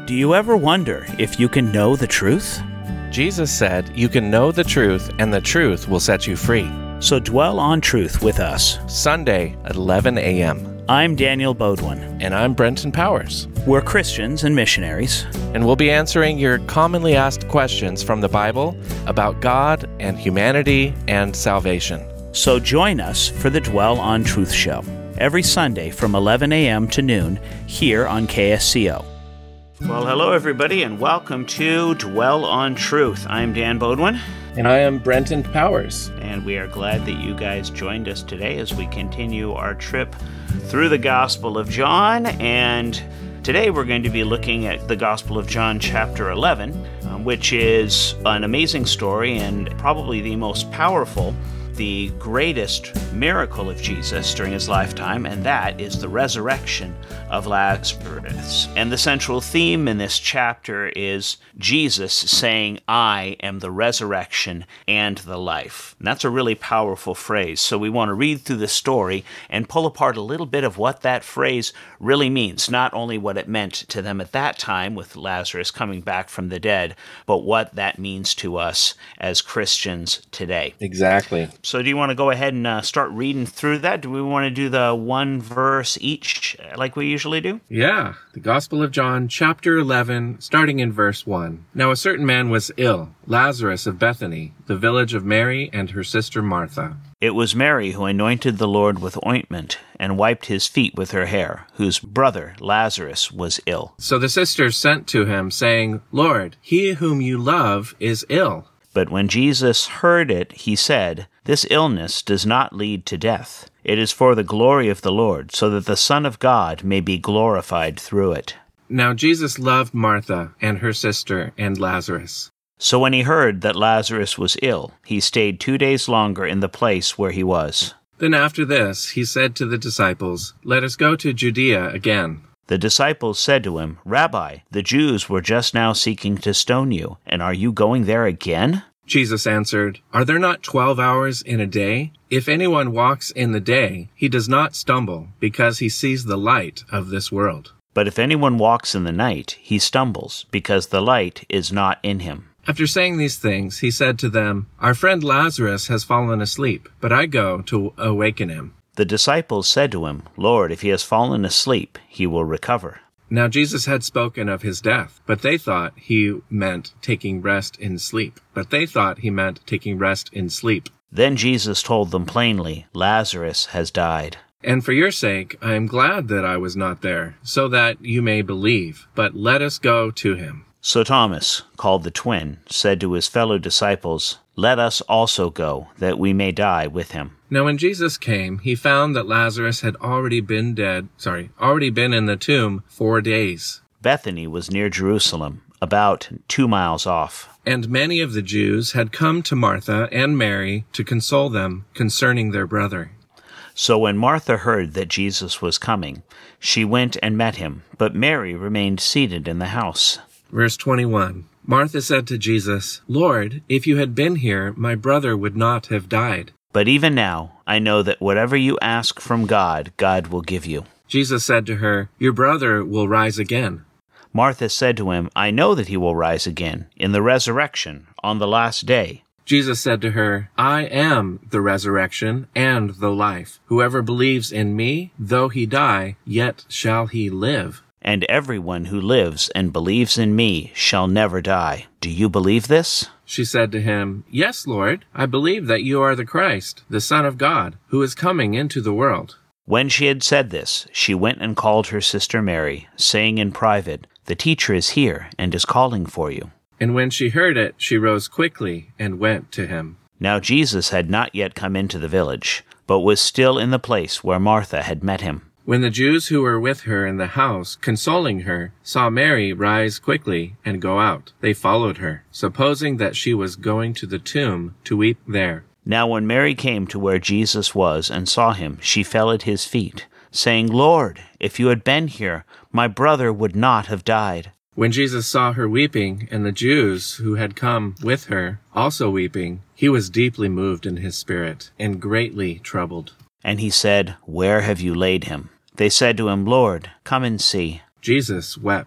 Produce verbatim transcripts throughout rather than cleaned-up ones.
Do you ever wonder if you can know the truth? Jesus said, "You can know the truth, and the truth will set you free." So dwell on truth with us. Sunday at eleven a.m. I'm Daniel Bodwin. And I'm Brenton Powers. We're Christians and missionaries. And we'll be answering your commonly asked questions from the Bible about God and humanity and salvation. So join us for the Dwell on Truth show, every Sunday from eleven a.m. to noon here on K S C O. Well, hello everybody, and welcome to Dwell on Truth. I'm Dan Bodwin. And I am Brenton Powers. And we are glad that you guys joined us today as we continue our trip through the Gospel of John. And today we're going to be looking at the Gospel of John chapter eleven, um, which is an amazing story and probably the most powerful, the greatest miracle of Jesus during his lifetime, and that is the resurrection of Lazarus. And the central theme in this chapter is Jesus saying, "I am the resurrection and the life." And that's a really powerful phrase. So we want to read through the story and pull apart a little bit of what that phrase really means. Not only what it meant to them at that time with Lazarus coming back from the dead, but what that means to us as Christians today. Exactly. So do you want to go ahead and uh, start reading through that? Do we want to do the one verse each like we usually do? Yeah. The Gospel of John, chapter eleven, starting in verse one. Now a certain man was ill, Lazarus of Bethany, the village of Mary and her sister Martha. It was Mary who anointed the Lord with ointment and wiped his feet with her hair, whose brother Lazarus was ill. So the sisters sent to him, saying, "Lord, he whom you love is ill." But when Jesus heard it, he said, "This illness does not lead to death. It is for the glory of the Lord, so that the Son of God may be glorified through it." Now Jesus loved Martha and her sister and Lazarus. So when he heard that Lazarus was ill, he stayed two days longer in the place where he was. Then after this he said to the disciples, "Let us go to Judea again." The disciples said to him, "Rabbi, the Jews were just now seeking to stone you, and are you going there again?" Jesus answered, "Are there not twelve hours in a day? If anyone walks in the day, he does not stumble, because he sees the light of this world. But if anyone walks in the night, he stumbles, because the light is not in him." After saying these things, he said to them, "Our friend Lazarus has fallen asleep, but I go to awaken him." The disciples said to him, "Lord, if he has fallen asleep, he will recover." Now Jesus had spoken of his death, but they thought he meant taking rest in sleep. But they thought he meant taking rest in sleep. Then Jesus told them plainly, "Lazarus has died. And for your sake, I am glad that I was not there, so that you may believe. But let us go to him." So Thomas, called the twin, said to his fellow disciples, "Let us also go, that we may die with him." Now when Jesus came, he found that Lazarus had already been dead, sorry, already been in the tomb four days. Bethany was near Jerusalem, about two miles off. And many of the Jews had come to Martha and Mary to console them concerning their brother. So when Martha heard that Jesus was coming, she went and met him, but Mary remained seated in the house. Verse twenty-one. Martha said to Jesus, "Lord, if you had been here, my brother would not have died." But even now, I know that whatever you ask from God, God will give you. Jesus said to her, "Your brother will rise again." Martha said to him, "I know that he will rise again, in the resurrection, on the last day." Jesus said to her, "I am the resurrection and the life. Whoever believes in me, though he die, yet shall he live. And everyone who lives and believes in me shall never die. Do you believe this?" She said to him, "Yes, Lord, I believe that you are the Christ, the Son of God, who is coming into the world." When she had said this, she went and called her sister Mary, saying in private, "The teacher is here and is calling for you." And when she heard it, she rose quickly and went to him. Now Jesus had not yet come into the village, but was still in the place where Martha had met him. When the Jews who were with her in the house, consoling her, saw Mary rise quickly and go out, they followed her, supposing that she was going to the tomb to weep there. Now when Mary came to where Jesus was and saw him, she fell at his feet, saying, "Lord, if you had been here, my brother would not have died." When Jesus saw her weeping, and the Jews who had come with her also weeping, he was deeply moved in his spirit, and greatly troubled. And he said, "Where have you laid him?" They said to him, "Lord, come and see." Jesus wept.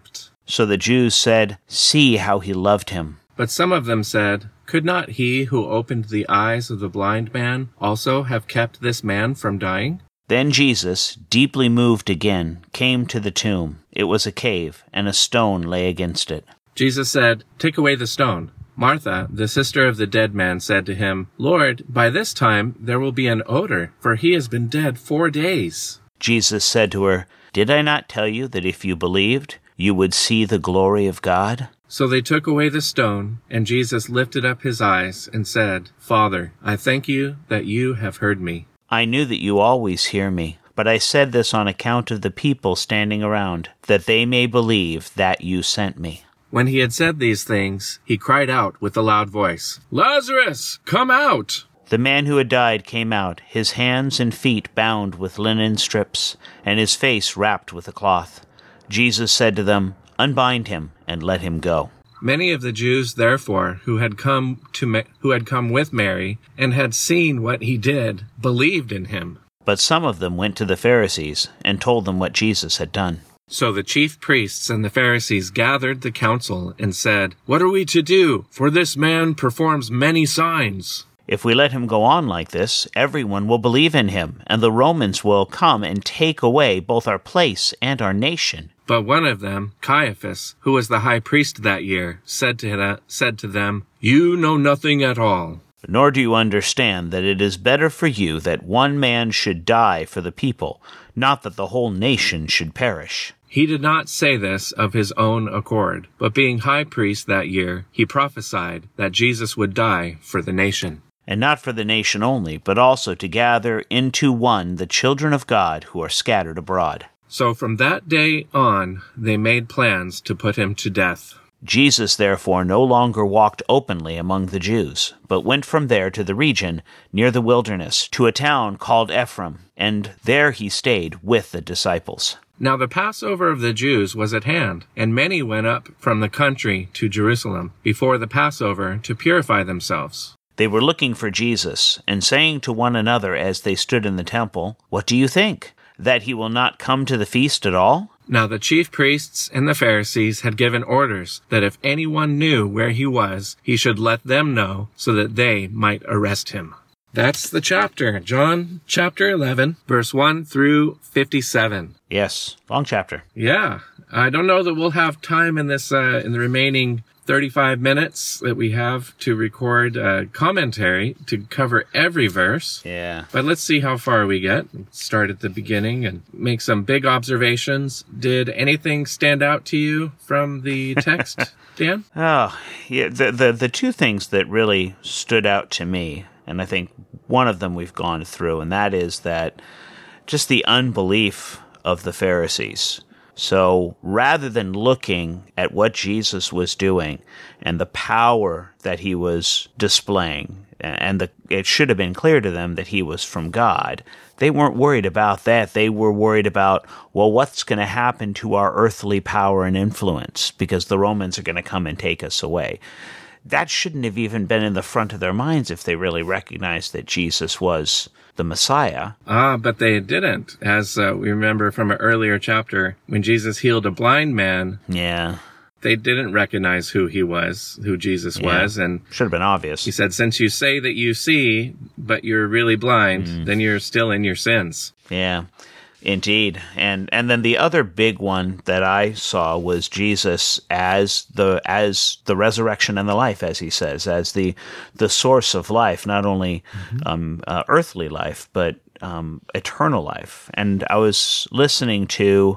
So the Jews said, "See how he loved him." But some of them said, "Could not he who opened the eyes of the blind man also have kept this man from dying?" Then Jesus, deeply moved again, came to the tomb. It was a cave, and a stone lay against it. Jesus said, "Take away the stone." Martha, the sister of the dead man, said to him, "Lord, by this time there will be an odor, for he has been dead four days." Jesus said to her, "Did I not tell you that if you believed, you would see the glory of God?" So they took away the stone, and Jesus lifted up his eyes and said, "Father, I thank you that you have heard me. I knew that you always hear me, but I said this on account of the people standing around, that they may believe that you sent me." When he had said these things, he cried out with a loud voice, "Lazarus, come out!" The man who had died came out, his hands and feet bound with linen strips, and his face wrapped with a cloth. Jesus said to them, "Unbind him and let him go." Many of the Jews, therefore, who had come to Ma- who had come with Mary and had seen what he did, believed in him. But some of them went to the Pharisees and told them what Jesus had done. So the chief priests and the Pharisees gathered the council and said, "What are we to do? For this man performs many signs." If we let him go on like this, everyone will believe in him, and the Romans will come and take away both our place and our nation. But one of them, Caiaphas, who was the high priest that year, said to, the, said to them, "You know nothing at all. Nor do you understand that it is better for you that one man should die for the people, not that the whole nation should perish." He did not say this of his own accord, but being high priest that year, he prophesied that Jesus would die for the nation. And not for the nation only, but also to gather into one the children of God who are scattered abroad. So from that day on, they made plans to put him to death. Jesus therefore no longer walked openly among the Jews, but went from there to the region near the wilderness, to a town called Ephraim, and there he stayed with the disciples. Now the Passover of the Jews was at hand, and many went up from the country to Jerusalem before the Passover to purify themselves. They were looking for Jesus, and saying to one another as they stood in the temple, "What do you think? That he will not come to the feast at all?" Now the chief priests and the Pharisees had given orders that if anyone knew where he was, he should let them know so that they might arrest him. That's the chapter, John chapter eleven, verse one through fifty-seven. Yes, long chapter. Yeah, I don't know that we'll have time in this, uh, in the remaining thirty-five minutes that we have to record a commentary to cover every verse. Yeah. But let's see how far we get. Start at the beginning and make some big observations. Did anything stand out to you from the text, Dan? Oh, yeah. The, the, the two things that really stood out to me, and I think one of them we've gone through, and that is that just the unbelief of the Pharisees. So rather than looking at what Jesus was doing and the power that he was displaying, and the, it should have been clear to them that he was from God, they weren't worried about that. They were worried about, well, what's going to happen to our earthly power and influence because the Romans are going to come and take us away. That shouldn't have even been in the front of their minds if they really recognized that Jesus was the Messiah. Ah, but they didn't. As uh, we remember from an earlier chapter, when Jesus healed a blind man, Yeah. they didn't recognize who he was, who Jesus Yeah. was. And Should have been obvious. he said, since you say that you see, but you're really blind, Mm. then you're still in your sins. Yeah, indeed. And and then the other big one that I saw was Jesus as the as the resurrection and the life, as he says, as the the source of life, not only mm-hmm. um, uh, earthly life, but um, eternal life. And I was listening to,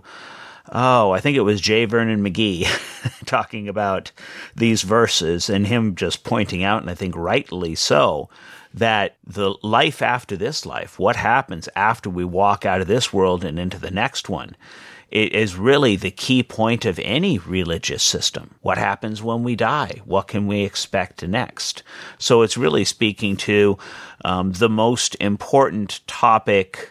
oh, I think it was J. Vernon McGee talking about these verses and him just pointing out, and I think rightly so, that the life after this life, what happens after we walk out of this world and into the next one, it is really the key point of any religious system. What happens when we die? What can we expect next? So it's really speaking to um, the most important topic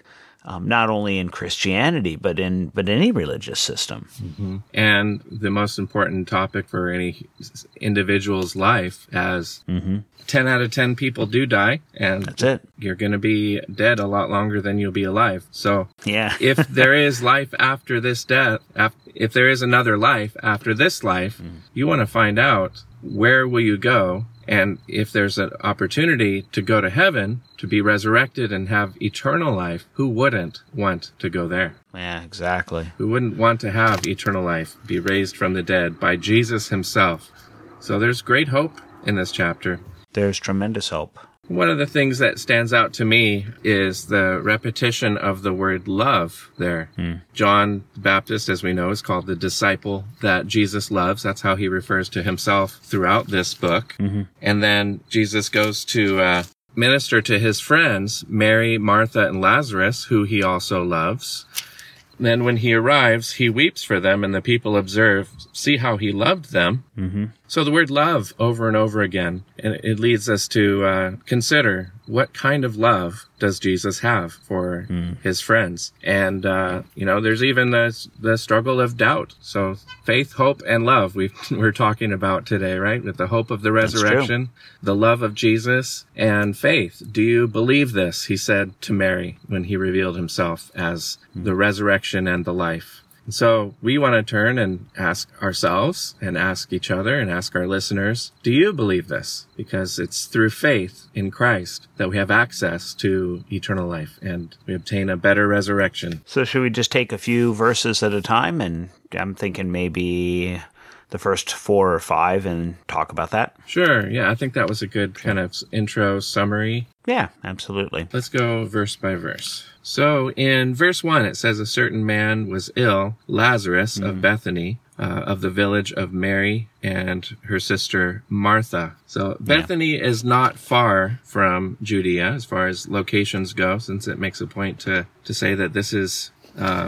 um, not only in Christianity, but in but any religious system. Mm-hmm. And the most important topic for any individual's life, as mm-hmm. ten out of ten people do die, and that's it. You're going to be dead a lot longer than you'll be alive. So yeah. if there is life after this death, if there is another life after this life, mm. you want to find out, where will you go? And if there's an opportunity to go to heaven, to be resurrected and have eternal life, who wouldn't want to go there? Yeah, exactly. Who wouldn't want to have eternal life, be raised from the dead by Jesus himself? So there's great hope in this chapter. There's tremendous hope. One of the things that stands out to me is the repetition of the word love there. Mm. John the Baptist, as we know, is called the disciple that Jesus loves. That's how he refers to himself throughout this book. Mm-hmm. And then Jesus goes to uh, minister to his friends, Mary, Martha, and Lazarus, who he also loves. Then when he arrives, he weeps for them, and the people observe, see how he loved them. Mm-hmm. So the word love over and over again, and it leads us to uh, consider, what kind of love does Jesus have for mm. his friends? And, uh, you know, there's even the, the struggle of doubt. So faith, hope, and love we've, we're talking about today, right? With the hope of the resurrection, the love of Jesus, and faith. Do you believe this? He said to Mary when he revealed himself as mm. the resurrection and the life. And so we want to turn and ask ourselves and ask each other and ask our listeners, do you believe this? Because it's through faith in Christ that we have access to eternal life and we obtain a better resurrection. So should we just take a few verses at a time? And I'm thinking maybe the first four or five and talk about that. Sure. Yeah, I think that was a good kind of intro summary. Yeah, absolutely. Let's go verse by verse. So in verse one, it says, a certain man was ill, Lazarus mm. of Bethany, uh, of the village of Mary and her sister Martha. So Bethany yeah. is not far from Judea as far as locations go, since it makes a point to, to say that this is uh,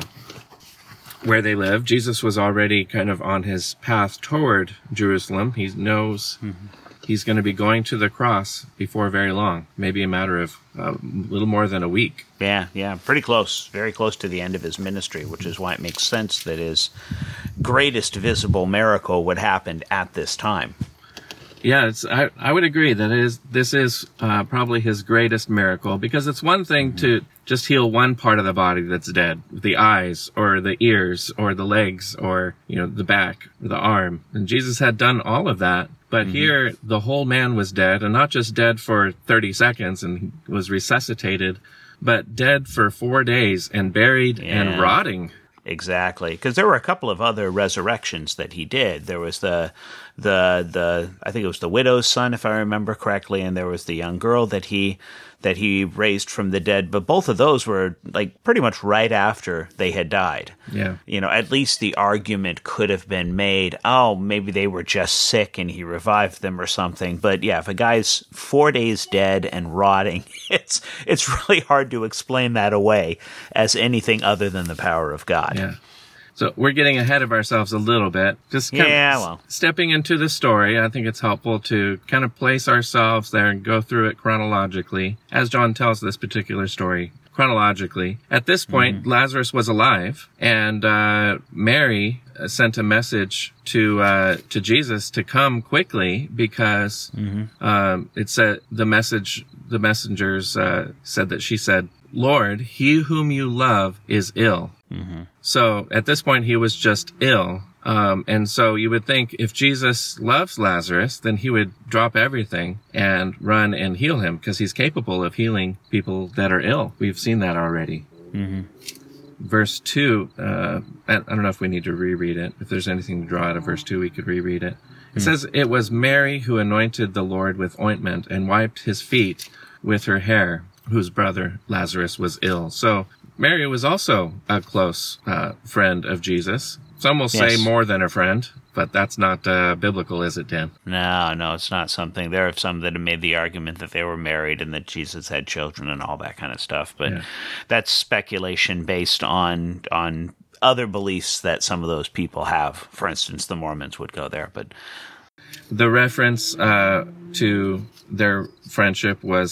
where they live. Jesus was already kind of on his path toward Jerusalem. He knows mm-hmm. he's going to be going to the cross before very long, maybe a matter of a uh, little more than a week. Yeah, yeah, pretty close, very close to the end of his ministry, which is why it makes sense that his greatest visible miracle would happen at this time. Yeah, it's, I, I would agree that it is, this is uh, probably his greatest miracle, because it's one thing mm-hmm. to just heal one part of the body that's dead, the eyes or the ears or the legs or, you know, the back or the arm. And Jesus had done all of that. But mm-hmm. here, the whole man was dead, and not just dead for thirty seconds and was resuscitated, but dead for four days and buried yeah. and rotting. Exactly, because there were a couple of other resurrections that he did. There was the, the, the I think it was the widow's son, if I remember correctly, and there was the young girl that he that he raised from the dead. But both of those were like pretty much right after they had died. Yeah, you know, at least the argument could have been made, oh, maybe they were just sick and he revived them or something. But yeah, if a guy's four days dead and rotting, it's it's really hard to explain that away as anything other than the power of God. Yeah. So we're getting ahead of ourselves a little bit. Just kind yeah, of well. stepping into the story, I think it's helpful to kind of place ourselves there and go through it chronologically, as John tells this particular story chronologically. At this point, mm-hmm. Lazarus was alive, and uh, Mary sent a message to uh, to Jesus to come quickly, because mm-hmm. um, it said the message the messengers uh, said that she said, "Lord, he whom you love is ill." Mm-hmm. So at this point, he was just ill. Um, and so you would think if Jesus loves Lazarus, then he would drop everything and run and heal him, because he's capable of healing people that are ill. We've seen that already. Mm-hmm. Verse two, uh, I, I don't know if we need to reread it. If there's anything to draw out of verse two, we could reread it. It mm-hmm. says, "It was Mary who anointed the Lord with ointment and wiped his feet with her hair, whose brother Lazarus was ill." So Mary was also a close uh, friend of Jesus. Some will say yes. more than a friend, but that's not uh, biblical, is it, Dan? No, no, it's not something. There are some that have made the argument that they were married and that Jesus had children and all that kind of stuff, but yeah. that's speculation based on on other beliefs that some of those people have. For instance, the Mormons would go there, but the reference uh, to their friendship was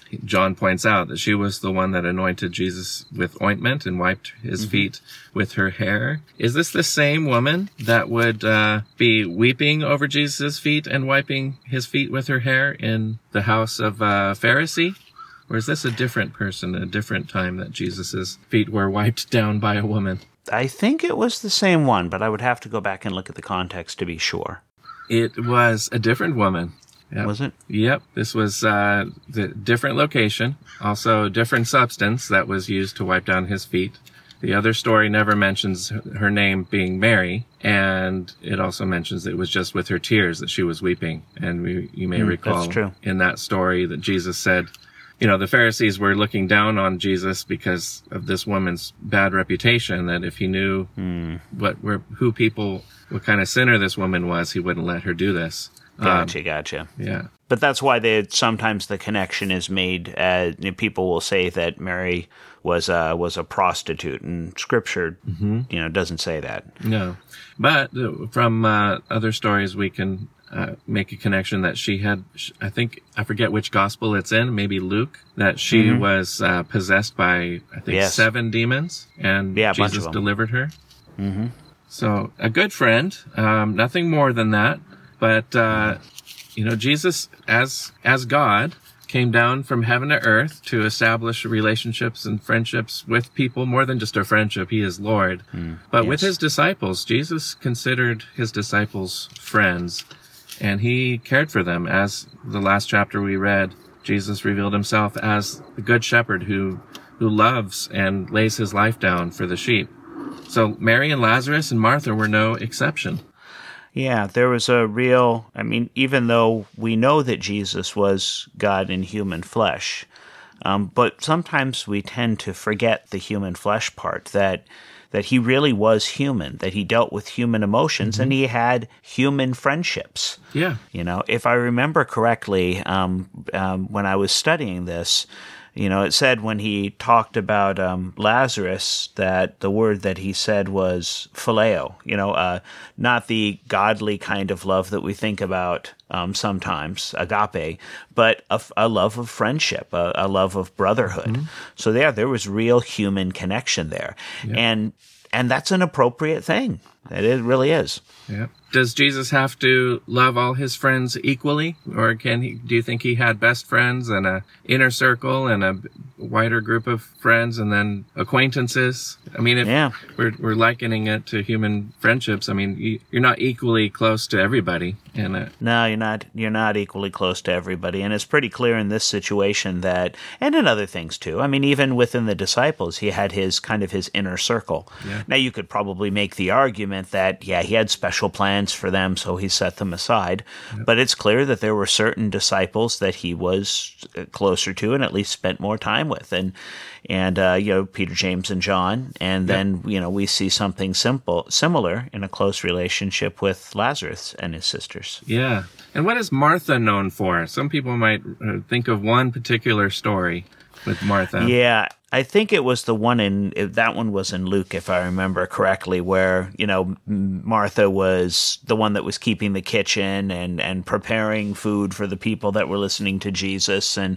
John points out that she was the one that anointed Jesus with ointment and wiped his mm-hmm. feet with her hair. Is this the same woman that would uh, be weeping over Jesus' feet and wiping his feet with her hair in the house of a Pharisee? Or is this a different person, a different time that Jesus' feet were wiped down by a woman? I think it was the same one, but I would have to go back and look at the context to be sure. It was a different woman. Yep. Was it? Yep. This was uh, the different location, also different substance that was used to wipe down his feet. The other story never mentions her name being Mary, and it also mentions it was just with her tears that she was weeping. And we, you may mm, recall that's true. in that story that Jesus said, you know, the Pharisees were looking down on Jesus because of this woman's bad reputation, that if he knew mm. what were, who people, what kind of sinner this woman was, he wouldn't let her do this. Gotcha, um, gotcha. Yeah. But that's why they sometimes the connection is made. Uh, people will say that Mary was uh, was a prostitute, and Scripture, mm-hmm. you know, doesn't say that. No, but from uh, other stories, we can uh, make a connection that she had. I think I forget which gospel it's in. Maybe Luke. That she mm-hmm. was uh, possessed by I think yes. seven demons, and yeah, Jesus delivered her. Mm-hmm. So a good friend. Um, nothing more than that. But, uh, you know, Jesus, as, as God, came down from heaven to earth to establish relationships and friendships with people, more than just a friendship. He is Lord. Mm, but yes. with his disciples, Jesus considered his disciples friends, and he cared for them. As the last chapter we read, Jesus revealed himself as the good shepherd who, who loves and lays his life down for the sheep. So Mary and Lazarus and Martha were no exception. Yeah, there was a real, I mean, even though we know that Jesus was God in human flesh, um, but sometimes we tend to forget the human flesh part, that that he really was human, that he dealt with human emotions, mm-hmm. and he had human friendships. Yeah. You know, if I remember correctly, um, um, when I was studying this, you know, it said when he talked about um, Lazarus that the word that he said was phileo, you know, uh, not the godly kind of love that we think about um, sometimes, agape, but a, a love of friendship, a, a love of brotherhood. Mm-hmm. So yeah, there was real human connection there. Yeah. And and that's an appropriate thing. It really is. Yeah. Does Jesus have to love all his friends equally, or can he? Do you think he had best friends and a inner circle and a wider group of friends and then acquaintances? I mean, if yeah. we're we're likening it to human friendships, I mean, you, you're not equally close to everybody. And uh, no, you're not. You're not equally close to everybody, and it's pretty clear in this situation that, and in other things too. I mean, even within the disciples, he had his kind of his inner circle. Yeah. Now, you could probably make the argument that yeah, he had special plans for them, so he set them aside. Yep. But it's clear that there were certain disciples that he was closer to and at least spent more time with, and and uh, you know, Peter, James, and John. And yep. then you know we see something simple, similar in a close relationship with Lazarus and his sisters. Yeah. And what is Martha known for? Some people might uh, think of one particular story with Martha. Yeah. I think it was the one in, that one was in Luke, if I remember correctly, where, you know, Martha was the one that was keeping the kitchen and, and preparing food for the people that were listening to Jesus, and,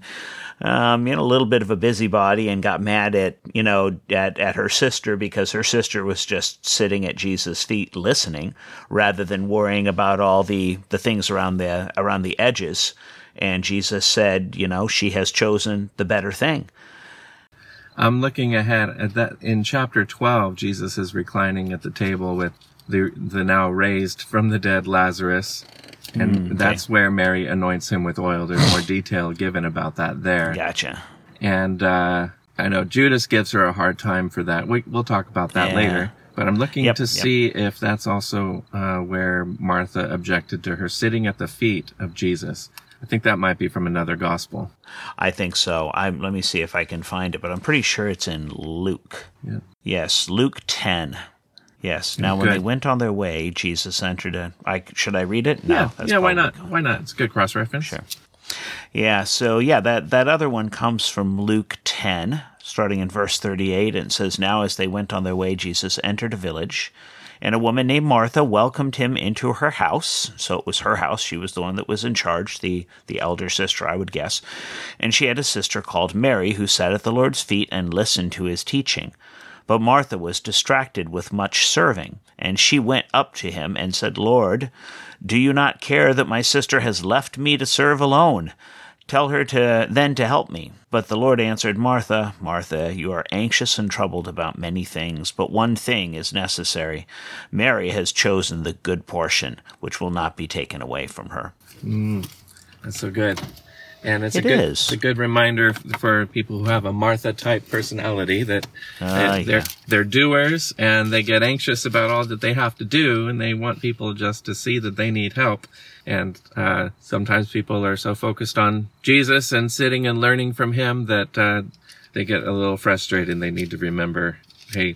um, you know, a little bit of a busybody, and got mad at, you know, at, at her sister because her sister was just sitting at Jesus' feet listening rather than worrying about all the, the things around the, around the edges. And Jesus said, you know, she has chosen the better thing. I'm looking ahead at that in chapter twelve. Jesus is reclining at the table with the the now raised from the dead Lazarus, and mm, okay. that's where Mary anoints him with oil. There's more detail given about that there. Gotcha. And uh, I know Judas gives her a hard time for that. We, we'll talk about that yeah. later. But I'm looking yep, to yep. see if that's also uh, where Martha objected to her sitting at the feet of Jesus. I think that might be from another gospel. I think so. I'm, let me see if I can find it, but I'm pretty sure it's in Luke. Yeah. Yes, Luke ten. Yes. Now, Good. when they went on their way, Jesus entered a... I, should I read it? No. Yeah, that's yeah why not? Good. Why not? It's a good cross-reference. Sure. Yeah, so yeah, that, that other one comes from Luke ten, starting in verse thirty-eight, and it says, "Now as they went on their way, Jesus entered a village, And a woman named Martha welcomed him into her house. So it was her house. She was the one that was in charge, the, the elder sister, I would guess. And she had a sister called Mary who sat at the Lord's feet and listened to his teaching. But Martha was distracted with much serving, and she went up to him and said, Lord, do you not care that my sister has left me to serve alone? Tell her to then to help me. But the Lord answered, Martha, Martha, you are anxious and troubled about many things, but one thing is necessary. Mary has chosen the good portion, which will not be taken away from her. Mm, that's so good. And it's It a good, is. it's a good reminder for people who have a Martha-type personality that, Uh, that they're yeah. they're doers and they get anxious about all that they have to do, and they want people just to see that they need help. And uh, sometimes people are so focused on Jesus and sitting and learning from him that uh, they get a little frustrated. And they need to remember, hey,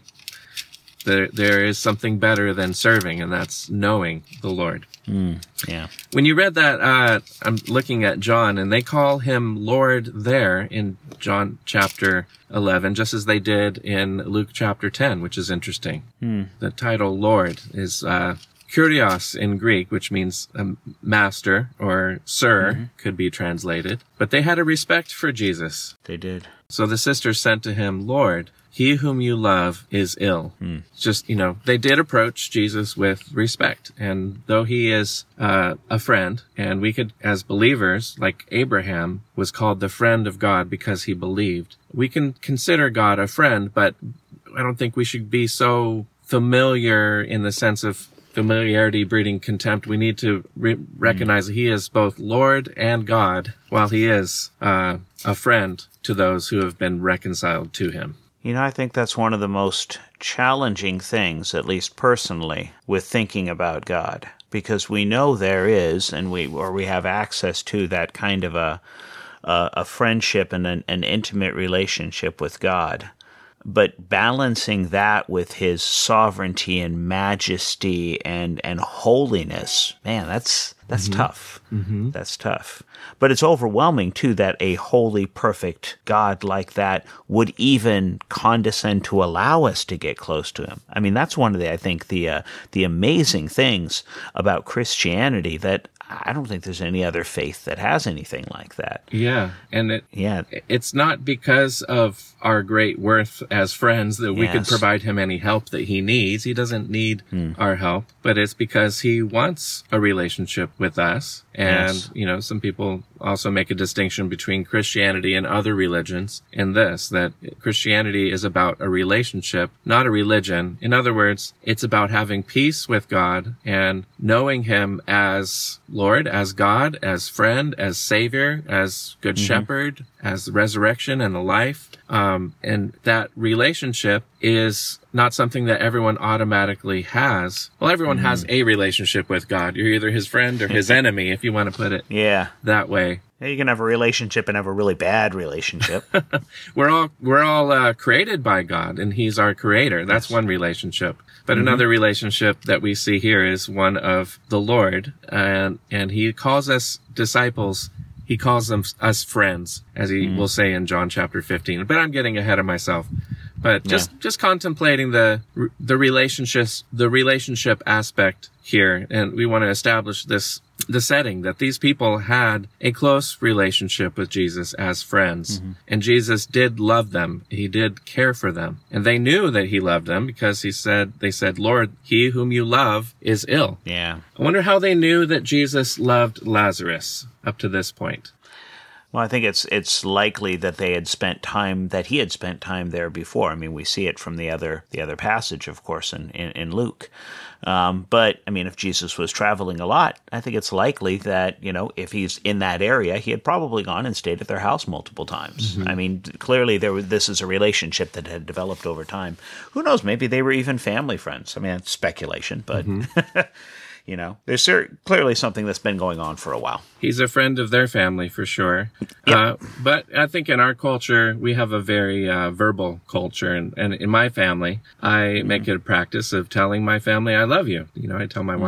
there there is something better than serving, and that's knowing the Lord. Mm, yeah. When you read that, uh, I'm looking at John, and they call him Lord there in John chapter eleven, just as they did in Luke chapter ten, which is interesting. Mm. The title Lord is uh, Kyrios in Greek, which means um, master or sir, mm-hmm. could be translated. But they had a respect for Jesus. They did. So the sisters sent to him, Lord, he whom you love is ill. Hmm. Just, you know, they did approach Jesus with respect. And though he is uh, a friend, and we could, as believers, like Abraham was called the friend of God because he believed, we can consider God a friend, but I don't think we should be so familiar in the sense of familiarity breeding contempt. We need to re- recognize mm. that he is both Lord and God, while he is uh, a friend to those who have been reconciled to him. You know, I think that's one of the most challenging things, at least personally, with thinking about God, because we know there is, and we or we have access to that kind of a a, a friendship and an, an intimate relationship with God. But balancing that with his sovereignty and majesty and, and holiness, man, that's that's mm-hmm. tough. Mm-hmm. That's tough. But it's overwhelming, too, that a holy, perfect God like that would even condescend to allow us to get close to him. I mean, that's one of the, I think, the uh, the amazing things about Christianity, that I don't think there's any other faith that has anything like that. Yeah, and it, yeah. it's not because of our great worth as friends that we yes. could provide him any help that he needs. He doesn't need hmm. our help, but it's because he wants a relationship with us. And, yes. you know, some people also make a distinction between Christianity and other religions in this, that Christianity is about a relationship, not a religion. In other words, it's about having peace with God and knowing him as Lord, as God, as friend, as Savior, as Good mm-hmm. Shepherd, as the resurrection and the life. Um, and that relationship is not something that everyone automatically has. Well, everyone mm-hmm. has a relationship with God. You're either his friend or his enemy, if you want to put it yeah. that way. You can have a relationship and have a really bad relationship. we're all we're all uh, created by God, and he's our creator. That's yes. one relationship. But mm-hmm. another relationship that we see here is one of the Lord, and and he calls us disciples. He calls them us friends, as he mm. will say in John chapter fifteen. But I'm getting ahead of myself. But just, yeah. just contemplating the the relationships, the relationship aspect here, and we want to establish this the setting that these people had a close relationship with Jesus as friends, mm-hmm. and Jesus did love them. He did care for them, and they knew that he loved them because he said they said, "Lord, he whom you love is ill." Yeah. I wonder how they knew that Jesus loved Lazarus up to this point. Well, I think it's it's likely that they had spent time, that he had spent time there before. I mean, we see it from the other the other passage, of course, in, in, in Luke. Um, but, I mean, if Jesus was traveling a lot, I think it's likely that, you know, if he's in that area, he had probably gone and stayed at their house multiple times. Mm-hmm. I mean, clearly there was, this is a relationship that had developed over time. Who knows? Maybe they were even family friends. I mean, it's speculation, but... Mm-hmm. You know, there's clearly something that's been going on for a while. He's a friend of their family, for sure. Yep. Uh, but I think in our culture, we have a very uh, verbal culture. And, and in my family, I mm-hmm. make it a practice of telling my family I love you. You know, I tell my mm-hmm. wife,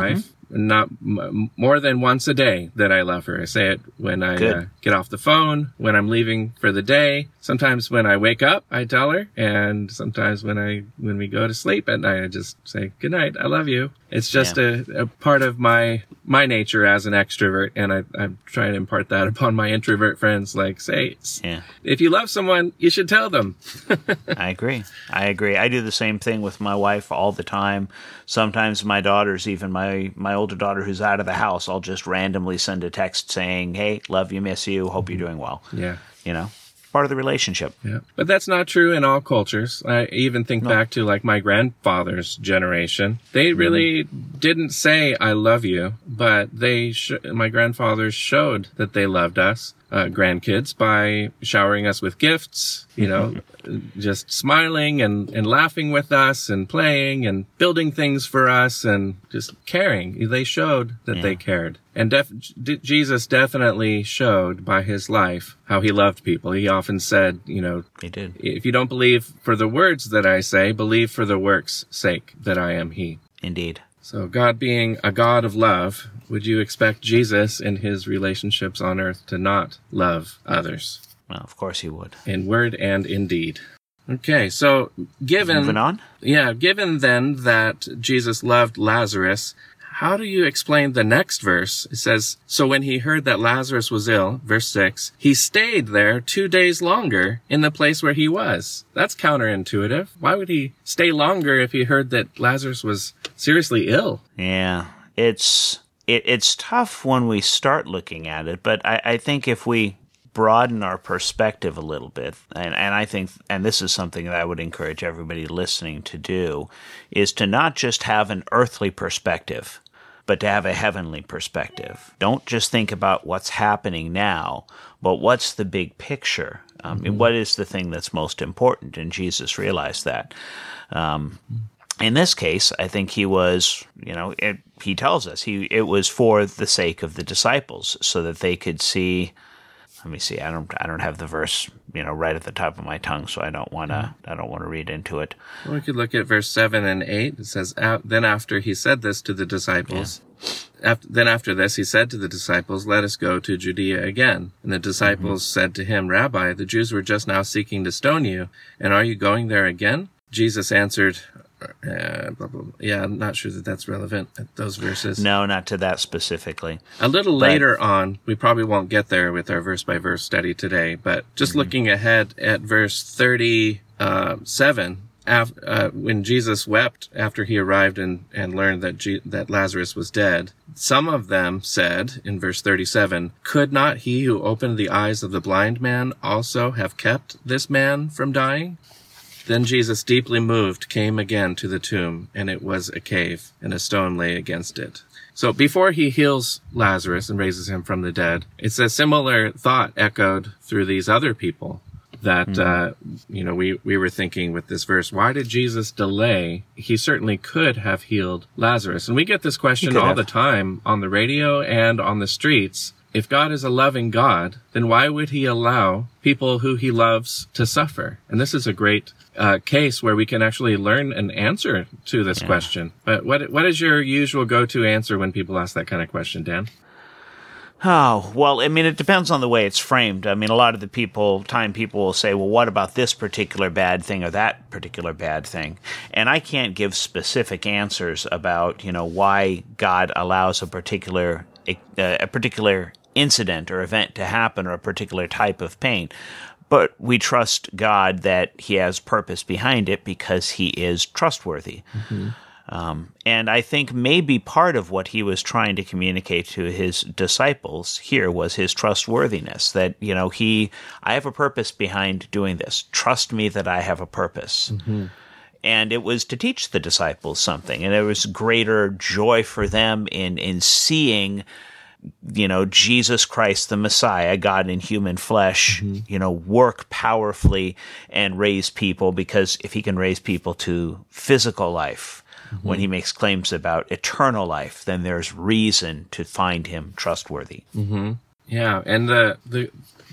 not m- more than once a day that I love her. I say it when I uh, get off the phone, when I'm leaving for the day. Sometimes when I wake up, I tell her, and sometimes when I when we go to sleep at night, I just say, good night, I love you. It's just yeah. a, a part of my my nature as an extrovert, and I, I'm trying to impart that upon my introvert friends. Like, say, yeah. if you love someone, you should tell them. I agree. I agree. I do the same thing with my wife all the time. Sometimes my daughters, even my, my older daughter who's out of the house, I'll just randomly send a text saying, hey, love you, miss you, hope you're doing well. Yeah. You know? Part of the relationship. Yeah. But that's not true in all cultures. I even think no. back to like my grandfather's generation. They really mm-hmm. didn't say, I love you, but they, sh- my grandfathers showed that they loved us, uh, grandkids, by showering us with gifts, you know, just smiling and, and laughing with us and playing and building things for us and just caring. They showed that yeah. they cared. And def- D- Jesus definitely showed by his life how he loved people. He often said, you know, he did. If you don't believe for the words that I say, believe for the works' sake that I am he. Indeed. So God being a God of love, would you expect Jesus in his relationships on earth to not love others? Well, of course he would. In word and in deed. Okay, so given... Moving on? Yeah, given then that Jesus loved Lazarus, how do you explain the next verse? It says, so when he heard that Lazarus was ill, verse six, he stayed there two days longer in the place where he was. That's counterintuitive. Why would he stay longer if he heard that Lazarus was seriously ill? Yeah, it's it, it's tough when we start looking at it, but I, I think if we broaden our perspective a little bit, and, and I think, and this is something that I would encourage everybody listening to do, is to not just have an earthly perspective, but to have a heavenly perspective. Don't just think about what's happening now, but what's the big picture? Um, mm-hmm. What is the thing that's most important? And Jesus realized that. Um, in this case, I think he was, you know, it, he tells us he it was for the sake of the disciples, so that they could see. Let me see. I don't. I don't have the verse, you know, right at the top of my tongue, so I don't want to. I don't want to read into it. Well, we could look at verse seven and eight. It says, "Then after he said this to the disciples, yeah. after, then after this he said to the disciples, 'Let us go to Judea again.' And the disciples mm-hmm. said to him, 'Rabbi, the Jews were just now seeking to stone you, and are you going there again?' Jesus answered." Uh, blah, blah, blah. Yeah, I'm not sure that that's relevant, those verses. No, not to that specifically. A little but, later on, we probably won't get there with our verse-by-verse study today, but just mm-hmm. looking ahead at verse thirty-seven, af- uh, when Jesus wept after he arrived and, and learned that, G- that Lazarus was dead, some of them said, in verse thirty-seven, "Could not he who opened the eyes of the blind man also have kept this man from dying?" Then Jesus, deeply moved, came again to the tomb, and it was a cave, and a stone lay against it. So before he heals Lazarus and raises him from the dead, it's a similar thought echoed through these other people that, mm-hmm. uh, you know, we, we were thinking with this verse, why did Jesus delay? He certainly could have healed Lazarus. And we get this question all have. the time on the radio and on the streets. If God is a loving God, then why would he allow people who he loves to suffer? And this is a great uh, case where we can actually learn an answer to this yeah. question. But what what is your usual go-to answer when people ask that kind of question, Dan? Oh, well, I mean, it depends on the way it's framed. I mean, a lot of the people, time people will say, well, what about this particular bad thing or that particular bad thing? And I can't give specific answers about, you know, why God allows a particular a, a particular incident or event to happen or a particular type of pain. But we trust God that he has purpose behind it because he is trustworthy. Mm-hmm. Um, and I think maybe part of what he was trying to communicate to his disciples here was his trustworthiness, that, you know, he, I have a purpose behind doing this. Trust me that I have a purpose. Mm-hmm. And it was to teach the disciples something. And there was greater joy for them in, in seeing, you know, Jesus Christ, the Messiah, God in human flesh, mm-hmm. you know, work powerfully and raise people, because if he can raise people to physical life, mm-hmm. when he makes claims about eternal life, then there's reason to find him trustworthy. Mm-hmm. Yeah, and the, the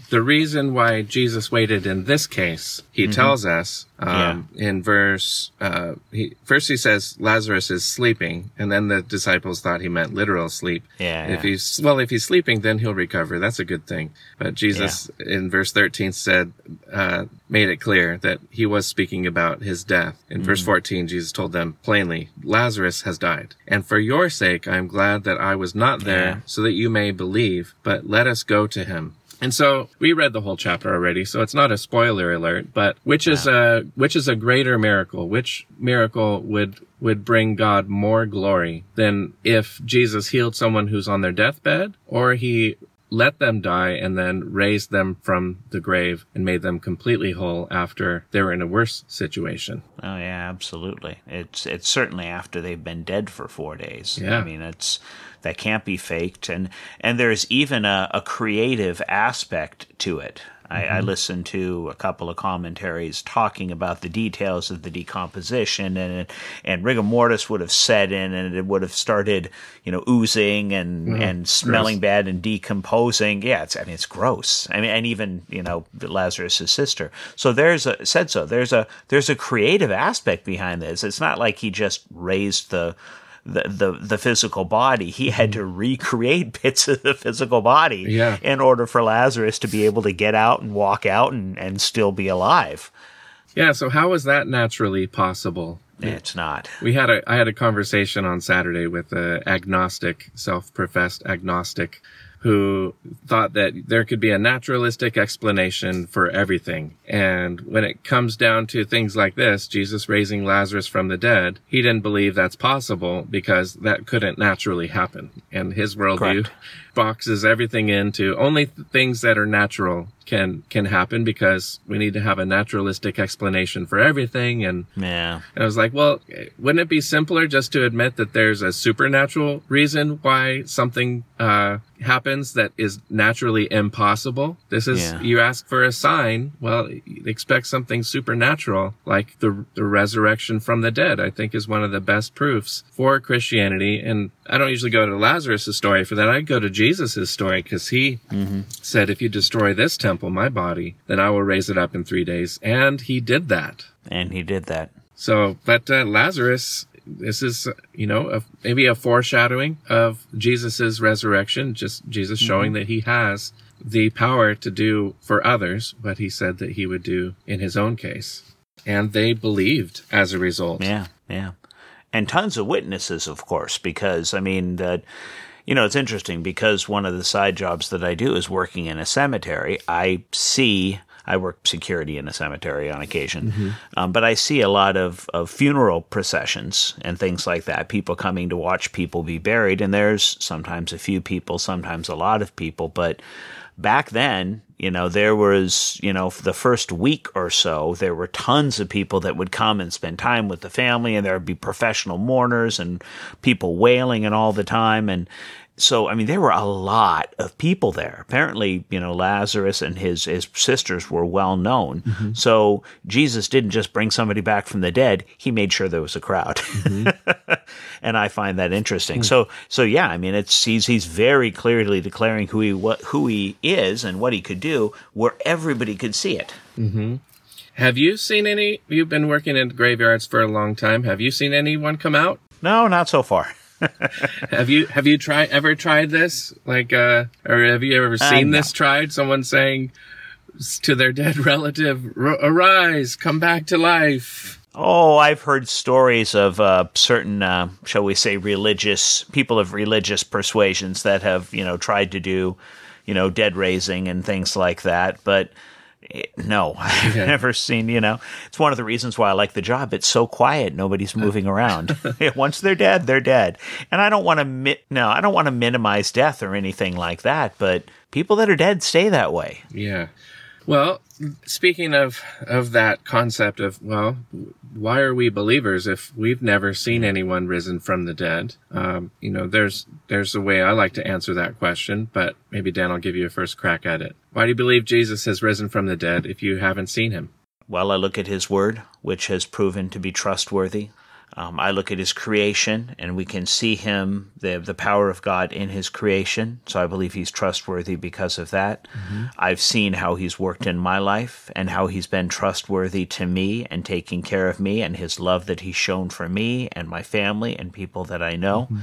the reason why Jesus waited in this case, he mm-hmm. tells us um, yeah. in verse, uh, he, first he says Lazarus is sleeping, and then the disciples thought he meant literal sleep. Yeah. If yeah. he's, well, if he's sleeping, then he'll recover. That's a good thing. But Jesus yeah. in verse thirteen said, uh, made it clear that he was speaking about his death. In mm-hmm. verse fourteen, Jesus told them plainly, Lazarus has died. And for your sake, I am glad that I was not there yeah. so that you may believe, but let us go to him. And so we read the whole chapter already, so it's not a spoiler alert, but which is a, which is a greater miracle? Which miracle would, would bring God more glory than if Jesus healed someone who's on their deathbed, or he let them die and then raised them from the grave and made them completely whole after they were in a worse situation? Oh yeah, absolutely. It's it's certainly after they've been dead for four days. Yeah. I mean, it's that can't be faked, and and there's even a, a creative aspect to it. I, mm-hmm. I listened to a couple of commentaries talking about the details of the decomposition, and and rigor mortis would have set in, and it would have started, you know, oozing and, mm, and smelling gross. bad and decomposing. Yeah, it's I mean it's gross. I mean, and even you know Lazarus' sister. So there's a said so. There's a there's a creative aspect behind this. It's not like he just raised the. The, the the physical body. He had to recreate bits of the physical body yeah. in order for Lazarus to be able to get out and walk out and, and still be alive. Yeah, so how is that naturally possible? It's not. We had a I had a conversation on Saturday with an agnostic, self-professed agnostic, who thought that there could be a naturalistic explanation for everything. And when it comes down to things like this, Jesus raising Lazarus from the dead, he didn't believe that's possible because that couldn't naturally happen. And his worldview Correct. boxes everything into only things that are natural can can happen, because we need to have a naturalistic explanation for everything. And, yeah. and I was like, well, wouldn't it be simpler just to admit that there's a supernatural reason why something uh happens that is naturally impossible? This is, yeah. you ask for a sign, well, expect something supernatural, like the the resurrection from the dead, I think is one of the best proofs for Christianity. And I don't usually go to Lazarus' story for that. I go to Jesus' story, because he mm-hmm. said, if you destroy this temple, my body, then I will raise it up in three days. And he did that. And he did that. So, but uh, Lazarus, this is, you know, a, maybe a foreshadowing of Jesus's resurrection, just Jesus mm-hmm. showing that he has the power to do for others what he said that he would do in his own case. And they believed as a result. Yeah, yeah. And tons of witnesses, of course, because, I mean, that, you know, it's interesting because one of the side jobs that I do is working in a cemetery. I see, I work security in a cemetery on occasion, mm-hmm. um, but I see a lot of, of funeral processions and things like that, people coming to watch people be buried. And there's sometimes a few people, sometimes a lot of people, but back then, you know, there was, you know, for the first week or so, there were tons of people that would come and spend time with the family, and there would be professional mourners and people wailing and all the time. And so, I mean, there were a lot of people there. Apparently, you know, Lazarus and his, his sisters were well known. Mm-hmm. So Jesus didn't just bring somebody back from the dead. He made sure there was a crowd. Mm-hmm. And I find that interesting. Mm-hmm. So, so yeah, I mean, it's, he's, he's very clearly declaring who he, what, who he is and what he could do where everybody could see it. Mm-hmm. Have you seen any, you've been working in graveyards for a long time. Have you seen anyone come out? No, not so far. have you have you tried ever tried this, like uh or have you ever seen uh, no. this tried, someone saying to their dead relative, arise, come back to life? Oh, I've heard stories of uh certain uh shall we say religious people of religious persuasions that have, you know, tried to do, you know, dead raising and things like that, but no, I've yeah. never seen, you know, it's one of the reasons why I like the job. It's so quiet. Nobody's moving around. Once they're dead, they're dead. And I don't want to, mi- no, I don't want to minimize death or anything like that, but people that are dead stay that way. Yeah. Well, speaking of, of that concept of, well, why are we believers if we've never seen anyone risen from the dead? Um, you know, there's, there's a way I like to answer that question, but maybe Dan will give you a first crack at it. Why do you believe Jesus has risen from the dead if you haven't seen him? Well, I look at his word, which has proven to be trustworthy. Um, I look at his creation, and we can see him, the the power of God in his creation. So I believe he's trustworthy because of that. Mm-hmm. I've seen how he's worked in my life and how he's been trustworthy to me and taking care of me, and his love that he's shown for me and my family and people that I know. Mm-hmm.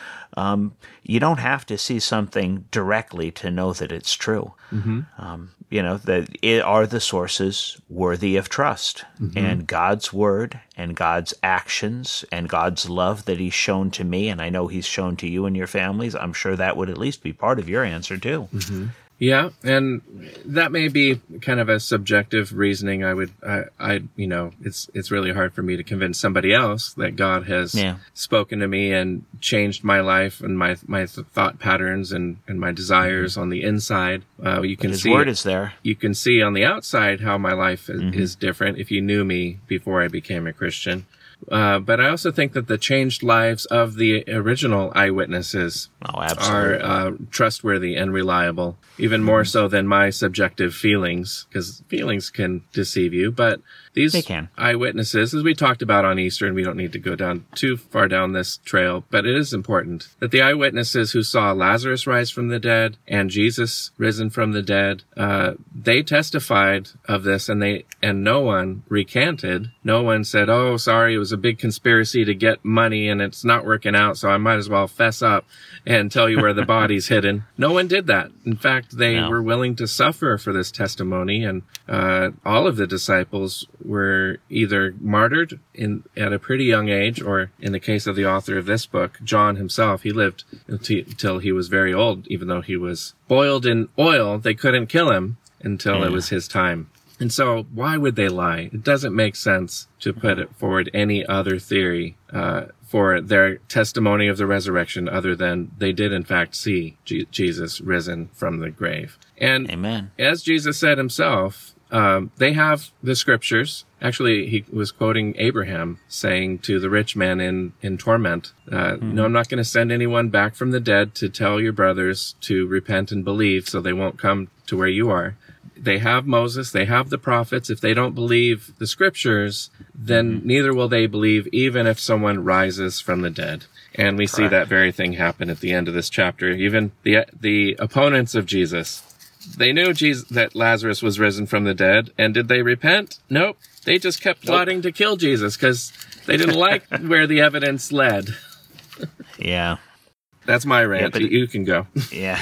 Um, you don't have to see something directly to know that it's true. Mm-hmm. Um, you know, that it are the sources worthy of trust. Mm-hmm. And God's word and God's actions and God's love that he's shown to me, and I know he's shown to you and your families, I'm sure that would at least be part of your answer too. Mm-hmm. Yeah, and that may be kind of a subjective reasoning. I would, I, I, you know, it's it's really hard for me to convince somebody else that God has yeah. spoken to me and changed my life and my my thought patterns and, and my desires mm-hmm. on the inside. Uh, you can His see word it, is there. You can see on the outside how my life is, mm-hmm. is different if you knew me before I became a Christian. Uh, but I also think that the changed lives of the original eyewitnesses oh, are uh, trustworthy and reliable, even more so than my subjective feelings, because feelings can deceive you. But these they can. eyewitnesses, as we talked about on Easter, and we don't need to go down too far down this trail, but it is important that the eyewitnesses who saw Lazarus rise from the dead and Jesus risen from the dead, uh, they testified of this, and they and no one recanted. No one said, "Oh, sorry, it was a big conspiracy to get money and it's not working out, so I might as well fess up and tell you where the body's hidden." No one did that. In fact, they no. were willing to suffer for this testimony, and uh, all of the disciples were either martyred in at a pretty young age, or in the case of the author of this book, John himself, he lived until he was very old. Even though he was boiled in oil, they couldn't kill him until yeah. it was his time. And so why would they lie? It doesn't make sense to put it forward any other theory uh, for their testimony of the resurrection other than they did in fact see G- Jesus risen from the grave. And Amen. As Jesus said himself, um, they have the scriptures. Actually, he was quoting Abraham saying to the rich man in, in torment, uh, mm-hmm. no, I'm not going to send anyone back from the dead to tell your brothers to repent and believe so they won't come to where you are. They have Moses, they have the prophets. If they don't believe the scriptures, then mm-hmm. neither will they believe even if someone rises from the dead. And we Correct. see that very thing happen at the end of this chapter. Even the the opponents of Jesus, they knew Jesus, that Lazarus was risen from the dead. And did they repent? Nope. They just kept plotting nope. to kill Jesus because they didn't like where the evidence led. Yeah. That's my rant. Yeah, but, you can go. Yeah.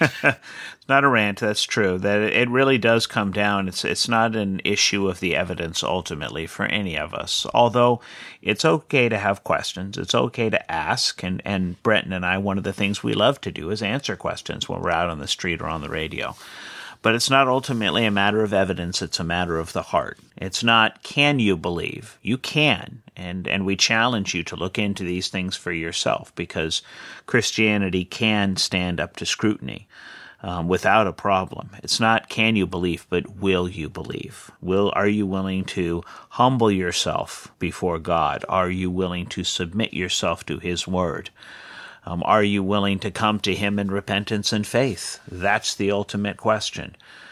It's not a rant. That's true. That it really does come down. It's it's not an issue of the evidence ultimately for any of us. Although it's okay to have questions. It's okay to ask. And, and Brenton and I, one of the things we love to do is answer questions when we're out on the street or on the radio. But it's not ultimately a matter of evidence. It's a matter of the heart. It's not, can you believe? You can. And and we challenge you to look into these things for yourself, because Christianity can stand up to scrutiny um, without a problem. It's not, can you believe, but will you believe? Will Are you willing to humble yourself before God? Are you willing to submit yourself to His Word? Um, are you willing to come to Him in repentance and faith? That's the ultimate question.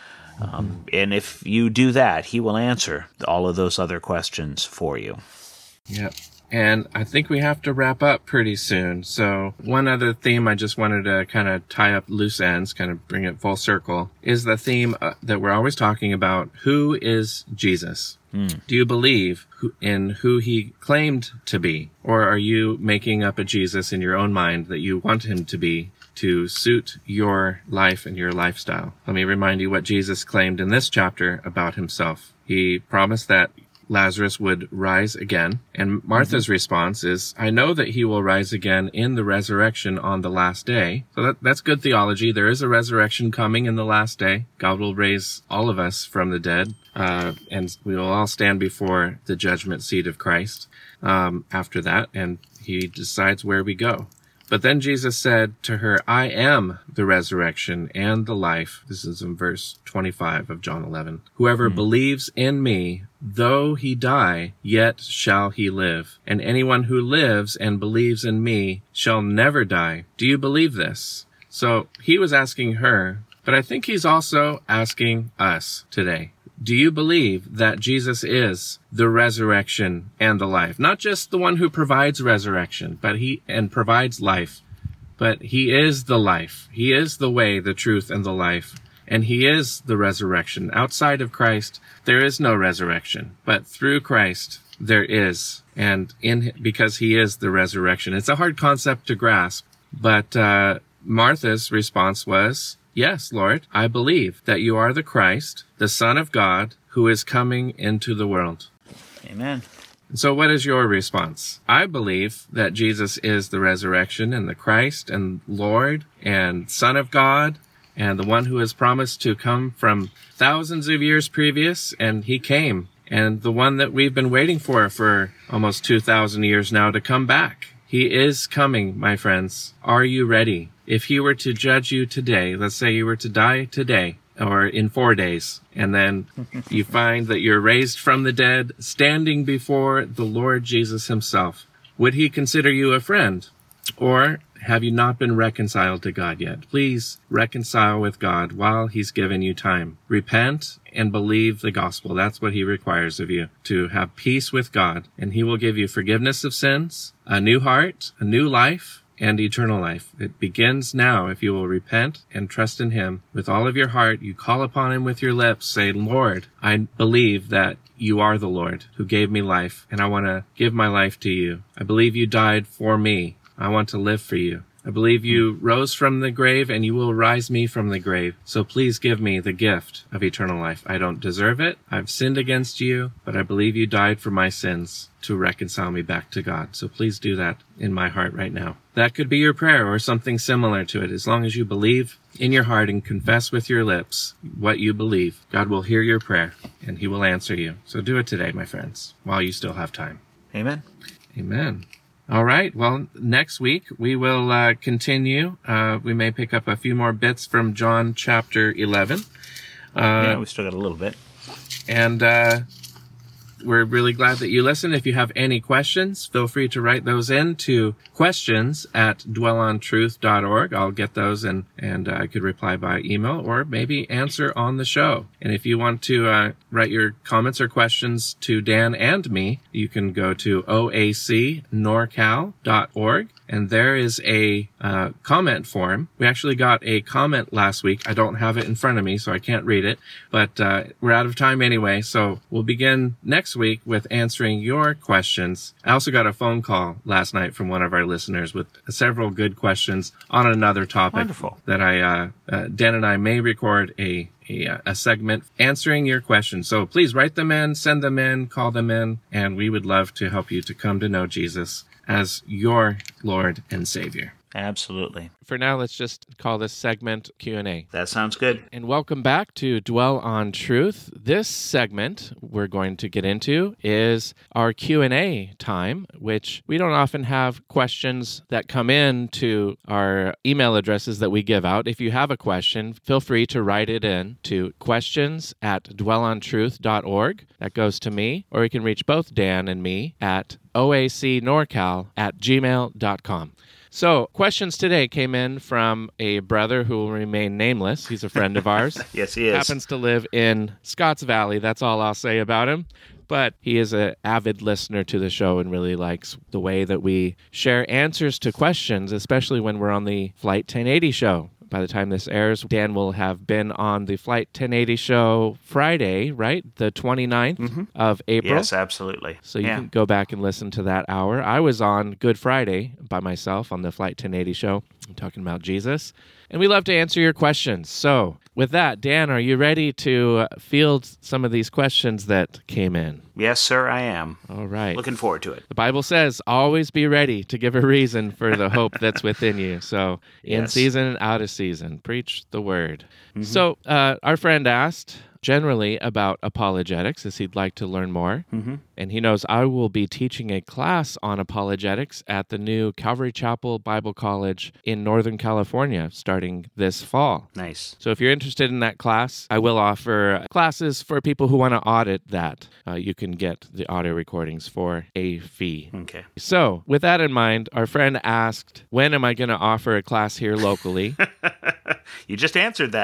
Um, and if you do that, He will answer all of those other questions for you. Yep. And I think we have to wrap up pretty soon. So one other theme I just wanted to kind of tie up loose ends, kind of bring it full circle, is the theme uh, that we're always talking about. Who is Jesus? Mm. Do you believe who, in who He claimed to be? Or are you making up a Jesus in your own mind that you want Him to be to suit your life and your lifestyle? Let me remind you what Jesus claimed in this chapter about Himself. He promised that Lazarus would rise again. And Martha's mm-hmm. response is, I know that He will rise again in the resurrection on the last day. So that, that's good theology. There is a resurrection coming in the last day. God will raise all of us from the dead, uh, and we will all stand before the judgment seat of Christ um, after that, and He decides where we go. But then Jesus said to her, I am the resurrection and the life. This is in verse twenty-five of John eleven. Whoever mm. believes in me, though he die, yet shall he live. And anyone who lives and believes in me shall never die. Do you believe this? So He was asking her, but I think He's also asking us today. Do you believe that Jesus is the resurrection and the life? Not just the one who provides resurrection, but he and provides life, but he is the life. He is the way, the truth, and the life. And he is the resurrection. Outside of Christ, there is no resurrection, but through Christ, there is. And in because he is the resurrection. It's a hard concept to grasp, but uh, Martha's response was, yes, Lord, I believe that you are the Christ, the Son of God, who is coming into the world. Amen. So what is your response? I believe that Jesus is the resurrection and the Christ and Lord and Son of God and the one who is promised to come from thousands of years previous, and he came. And the one that we've been waiting for for almost two thousand years now to come back. He is coming, my friends. Are you ready? If he were to judge you today, let's say you were to die today, or in four days, and then you find that you're raised from the dead, standing before the Lord Jesus himself, would he consider you a friend? Or have you not been reconciled to God yet? Please reconcile with God while he's given you time. Repent and believe the gospel. That's what he requires of you, to have peace with God, and he will give you forgiveness of sins, a new heart, a new life, and eternal life. It begins now if you will repent and trust in him with all of your heart. You call upon him with your lips, say, Lord, I believe that you are the Lord who gave me life, and I want to give my life to you. I believe you died for me. I want to live for you. I believe you rose from the grave, and you will rise me from the grave. So please give me the gift of eternal life. I don't deserve it. I've sinned against you, but I believe you died for my sins to reconcile me back to God. So please do that in my heart right now. That could be your prayer or something similar to it. As long as you believe in your heart and confess with your lips what you believe, God will hear your prayer and he will answer you. So do it today, my friends, while you still have time. Amen. Amen. All right. Well, next week we will uh, continue. Uh, we may pick up a few more bits from John chapter eleven. Uh, yeah, we still got a little bit. And uh, we're really glad that you listen. If you have any questions, feel free to write those in to questions at dwell on truth dot org. I'll get those and, and uh, I could reply by email or maybe answer on the show. And if you want to uh, write your comments or questions to Dan and me, you can go to o a c norcal dot org. And there is a uh, comment form. We actually got a comment last week. I don't have it in front of me, so I can't read it. But uh, we're out of time anyway, so we'll begin next week with answering your questions. I also got a phone call last night from one of our listeners with several good questions on another topic. Wonderful. That I, uh, uh, Dan and I may record a A, a segment answering your questions. So please write them in, send them in, call them in, and we would love to help you to come to know Jesus as your Lord and Savior. Absolutely. For now, let's just call this segment Q and A. That sounds good. And welcome back to Dwell on Truth. This segment we're going to get into is our Q and A time, which we don't often have questions that come in to our email addresses that we give out. If you have a question, feel free to write it in to questions at dwell on truth dot org. That goes to me, or you can reach both Dan and me at o a c norcal at gmail dot com. So, questions today came in from a brother who will remain nameless. He's a friend of ours. Yes, he is. Happens to live in Scotts Valley. That's all I'll say about him. But he is an avid listener to the show and really likes the way that we share answers to questions, especially when we're on the Flight ten eighty show. By the time this airs, Dan will have been on the Flight ten eighty show Friday, right? The twenty-ninth mm-hmm. of April. Yes, absolutely. So you yeah. can go back and listen to that hour. I was on Good Friday by myself on the Flight ten eighty show. I'm talking about Jesus. And we love to answer your questions. So with that, Dan, are you ready to field some of these questions that came in? Yes, sir, I am. All right. Looking forward to it. The Bible says, always be ready to give a reason for the hope that's within you. So in Yes. season and out of season, preach the word. Mm-hmm. So uh, our friend asked generally about apologetics, as he'd like to learn more. Mm-hmm. And he knows I will be teaching a class on apologetics at the new Calvary Chapel Bible College in Northern California starting this fall. Nice. So if you're interested in that class, I will offer classes for people who want to audit that. Uh, you can get the audio recordings for a fee. Okay. So with that in mind, our friend asked, when am I going to offer a class here locally? You just answered that.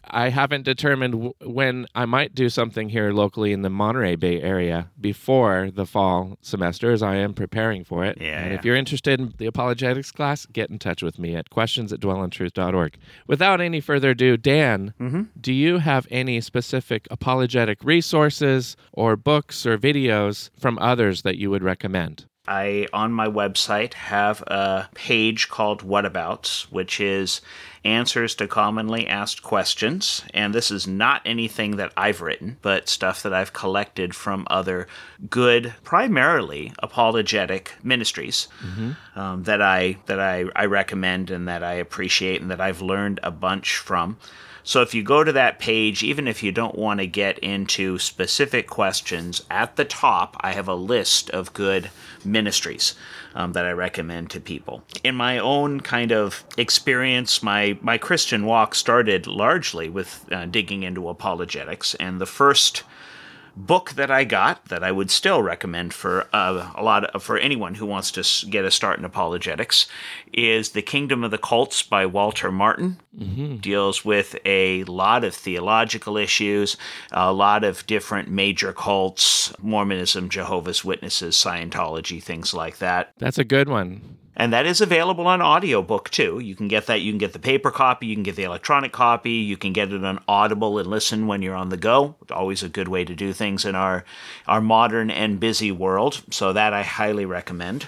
I haven't determined w- when I might do something here locally in the Monterey Bay area before the fall semester, as I am preparing for it. Yeah, and yeah. if you're interested in the apologetics class, get in touch with me at questions at dwell on truth dot org. Without any further ado, Dan, Mm-hmm. do you have any specific apologetic resources or books or videos from others that you would recommend? I, on my website, have a page called Whatabouts, which is answers to commonly asked questions. And this is not anything that I've written, but stuff that I've collected from other good, primarily apologetic ministries mm-hmm. um, that I that I, I recommend and that I appreciate and that I've learned a bunch from. So if you go to that page, even if you don't want to get into specific questions, at the top I have a list of good ministries um, that I recommend to people. In my own kind of experience, my, my Christian walk started largely with uh, digging into apologetics, and the first book that I got that I would still recommend for uh, a lot of, for anyone who wants to get a start in apologetics is The Kingdom of the Cults by Walter Martin. Mm-hmm. Deals with a lot of theological issues, a lot of different major cults, Mormonism, Jehovah's Witnesses, Scientology, things like that. That's a good one. And that is available on audiobook too. You can get that. You can get the paper copy. You can get the electronic copy. You can get it on Audible and listen when you're on the go. Always a good way to do things in our, our modern and busy world. So that I highly recommend.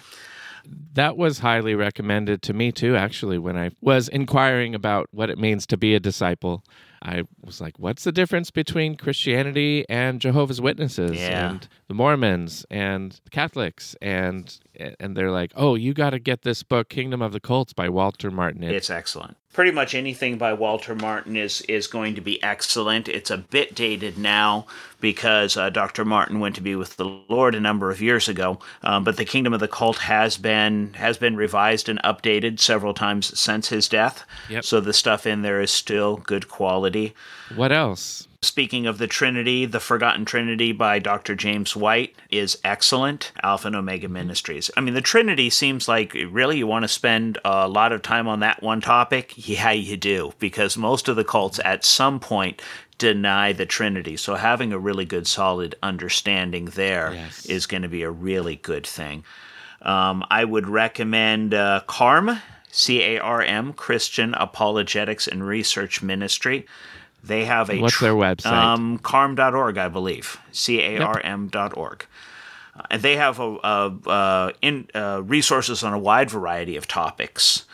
That was highly recommended to me too, actually, when I was inquiring about what it means to be a disciple. I was like, what's the difference between Christianity and Jehovah's Witnesses yeah. and the Mormons and the Catholics? And and they're like, oh, you got to get this book, Kingdom of the Cults by Walter Martin. It's excellent. Pretty much anything by Walter Martin is, is going to be excellent. It's a bit dated now because uh, Doctor Martin went to be with the Lord a number of years ago, um, but the Kingdom of the Cult has been has been revised and updated several times since his death. Yep. So the stuff in there is still good quality. What else? Speaking of the Trinity, The Forgotten Trinity by Doctor James White is excellent. Alpha and Omega Ministries. I mean, the Trinity seems like, really, you want to spend a lot of time on that one topic? Yeah, you do, because most of the cults at some point deny the Trinity. So having a really good, solid understanding there yes. is going to be a really good thing. Um, I would recommend uh, C A R M, C A R M, Christian Apologetics and Research Ministry. They have a... What's their website? Um, C A R M dot org, I believe. C A R M dot org. Uh, and they have a, a, a in, uh, resources on a wide variety of topics.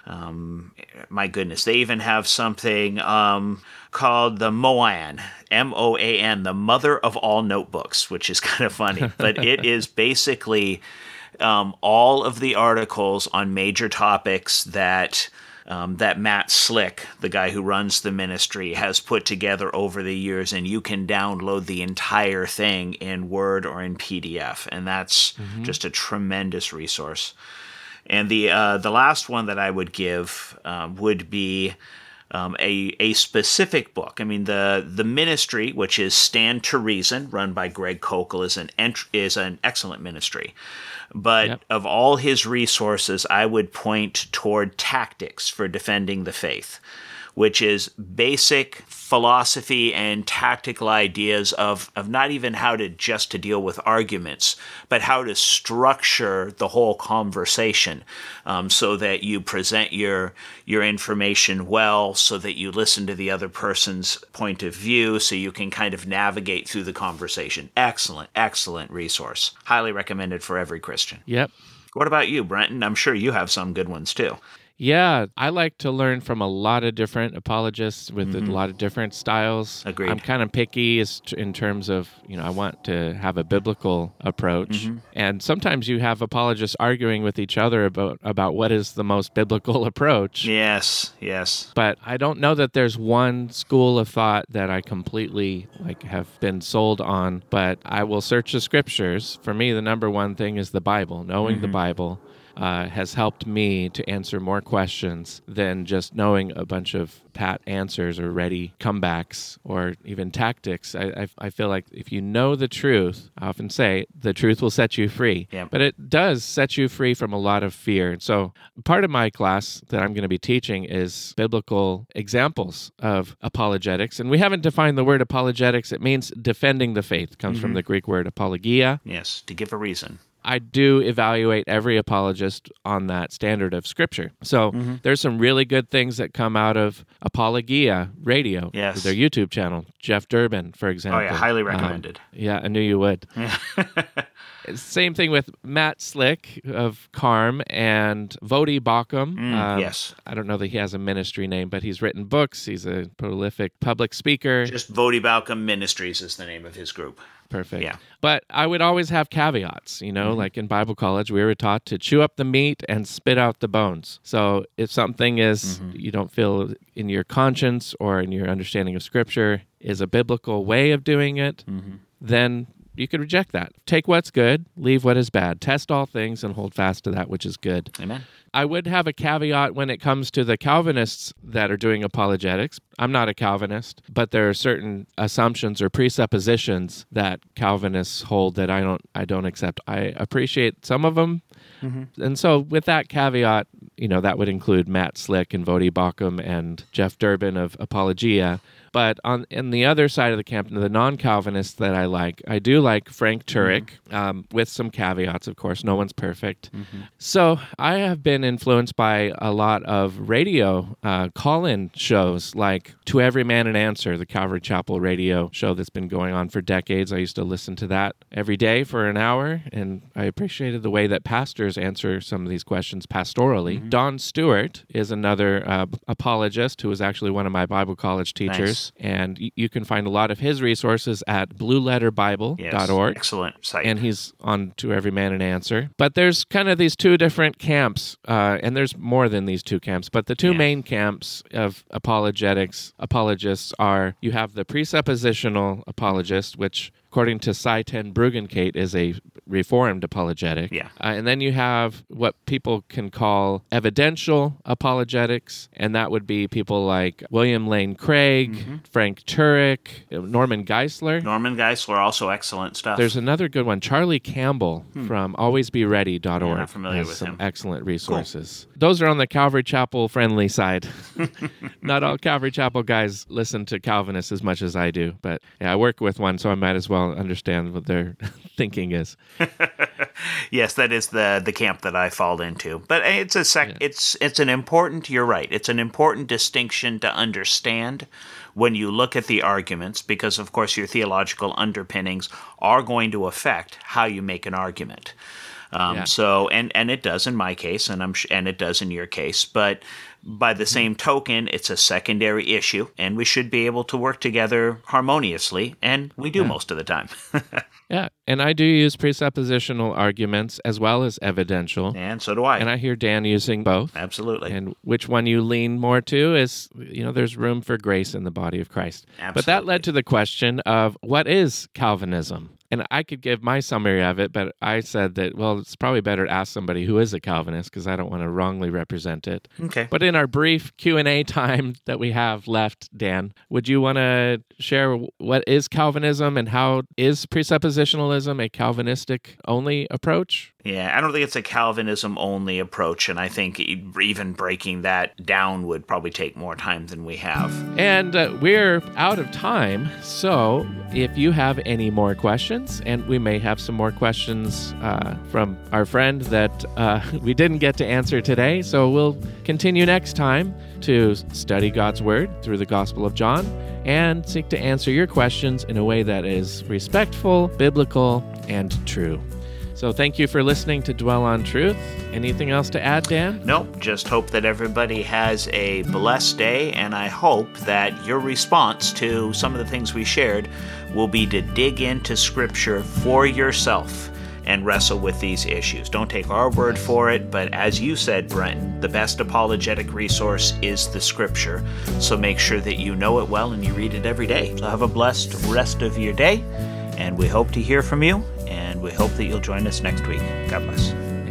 Um, my goodness. They even have something um, called the Moan, M O A N, the Mother of All Notebooks, which is kind of funny. But it is basically um, all of the articles on major topics that... Um, that Matt Slick, the guy who runs the ministry, has put together over the years, and you can download the entire thing in Word or in P D F, and that's mm-hmm. just a tremendous resource. And the uh, the last one that I would give um, would be um, a a specific book. I mean, the the ministry, which is Stand to Reason, run by Greg Kokel, is an ent- is an excellent ministry. But yep. of all his resources, I would point toward Tactics for Defending the Faith, which is basic philosophy and tactical ideas of, of not even how to just to deal with arguments, but how to structure the whole conversation um, so that you present your your information well, so that you listen to the other person's point of view, so you can kind of navigate through the conversation. Excellent, excellent resource. Highly recommended for every Christian. Yep. What about you, Brenton? I'm sure you have some good ones too. Yeah, I like to learn from a lot of different apologists with mm-hmm. a lot of different styles. Agreed. I'm kind of picky as t- in terms of, you know, I want to have a biblical approach. Mm-hmm. And sometimes you have apologists arguing with each other about, about what is the most biblical approach. Yes, yes. But I don't know that there's one school of thought that I completely like have been sold on, but I will search the scriptures. For me, the number one thing is the Bible, knowing mm-hmm. the Bible. uh, has helped me to answer more questions than just knowing a bunch of pat answers or ready comebacks or even tactics. I, I, I feel like if you know the truth, I often say the truth will set you free. Yeah. But it does set you free from a lot of fear. So part of my class that I'm going to be teaching is biblical examples of apologetics. And we haven't defined the word apologetics. It means defending the faith. It comes mm-hmm. from the Greek word apologia. Yes, to give a reason. I do evaluate every apologist on that standard of Scripture. So mm-hmm. there's some really good things that come out of Apologia Radio, yes. their YouTube channel. Jeff Durbin, for example. Oh, yeah, highly recommended. Um, yeah, I knew you would. Same thing with Matt Slick of Carm and Vodi Bakum. Mm, um, yes. I don't know that he has a ministry name, but he's written books. He's a prolific public speaker. Just Vodi Bakum Ministries is the name of his group. Perfect. Yeah. But I would always have caveats, you know, mm-hmm. like in Bible college, we were taught to chew up the meat and spit out the bones. So if something is, mm-hmm. you don't feel in your conscience or in your understanding of Scripture is a biblical way of doing it, mm-hmm. then you could reject that. Take what's good, leave what is bad. Test all things and hold fast to that which is good. Amen. I would have a caveat when it comes to the Calvinists that are doing apologetics. I'm not a Calvinist, but there are certain assumptions or presuppositions that Calvinists hold that I don't I don't accept. I appreciate some of them. Mm-hmm. And so with that caveat, you know, that would include Matt Slick and Vodi Bakum and Jeff Durbin of Apologia. But on in the other side of the camp, the non-Calvinists that I like, I do like Frank Turek, mm-hmm. um, with some caveats, of course. No one's perfect. Mm-hmm. So I have been influenced by a lot of radio uh, call-in shows like To Every Man an Answer, the Calvary Chapel radio show that's been going on for decades. I used to listen to that every day for an hour, and I appreciated the way that pastors answer some of these questions pastorally. Mm-hmm. Don Stewart is another uh, apologist who was actually one of my Bible college teachers. Nice. And y- you can find a lot of his resources at blue letter bible dot org. Yes, excellent site. And he's on To Every Man an Answer. But there's kind of these two different camps, uh, and there's more than these two camps, but the two yeah. main camps of apologetics, apologists are, you have the presuppositional apologist, which according to Cy ten Bruggencate, is a reformed apologetic. Yeah. Uh, and then you have what people can call evidential apologetics, and that would be people like William Lane Craig, mm-hmm. Frank Turek, Norman Geisler. Norman Geisler, also excellent stuff. There's another good one, Charlie Campbell hmm. from always be ready dot org. Yeah, I'm familiar has with some him. Excellent resources. Cool. Those are on the Calvary Chapel friendly side. Not all Calvary Chapel guys listen to Calvinists as much as I do, but yeah, I work with one, so I might as well understand what their thinking is. Yes, that is the the camp that I fall into. But it's a sec- yeah. it's it's an important, you're right, it's an important distinction to understand when you look at the arguments, because of course your theological underpinnings are going to affect how you make an argument. Um, yeah. So, and, and it does in my case, and I'm sh- and it does in your case, but by the same token, it's a secondary issue, and we should be able to work together harmoniously, and we do yeah. most of the time. Yeah, and I do use presuppositional arguments as well as evidential. And so do I. And I hear Dan using both. Absolutely. And which one you lean more to is, you know, there's room for grace in the body of Christ. Absolutely. But that led to the question of what is Calvinism? And I could give my summary of it, but I said that, well, it's probably better to ask somebody who is a Calvinist because I don't want to wrongly represent it. Okay. But in our brief Q and A time that we have left, Dan, would you want to share what is Calvinism and how is presuppositionalism a Calvinistic only approach? Yeah, I don't think it's a Calvinism-only approach, and I think even breaking that down would probably take more time than we have. And uh, we're out of time, so if you have any more questions, and we may have some more questions uh, from our friend that uh, we didn't get to answer today, so we'll continue next time to study God's Word through the Gospel of John and seek to answer your questions in a way that is respectful, biblical, and true. So thank you for listening to Dwell on Truth. Anything else to add, Dan? Nope. Just hope that everybody has a blessed day, and I hope that your response to some of the things we shared will be to dig into Scripture for yourself and wrestle with these issues. Don't take our word for it, but as you said, Brenton, the best apologetic resource is the Scripture. So make sure that you know it well and you read it every day. So have a blessed rest of your day, and we hope to hear from you. And we hope that you'll join us next week. God bless.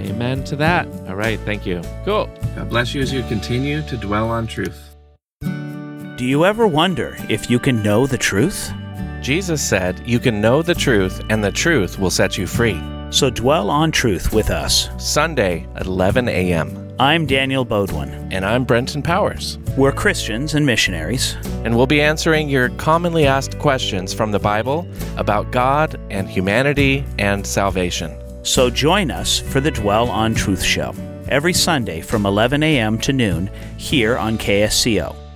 Amen to that. All right, thank you. Cool. God bless you as you continue to dwell on truth. Do you ever wonder if you can know the truth? Jesus said, "You can know the truth, and the truth will set you free." So dwell on truth with us. Sunday at eleven a.m. I'm Daniel Bodwin. And I'm Brenton Powers. We're Christians and missionaries. And we'll be answering your commonly asked questions from the Bible about God and humanity and salvation. So join us for the Dwell on Truth show every Sunday from eleven a.m. to noon here on K S C O.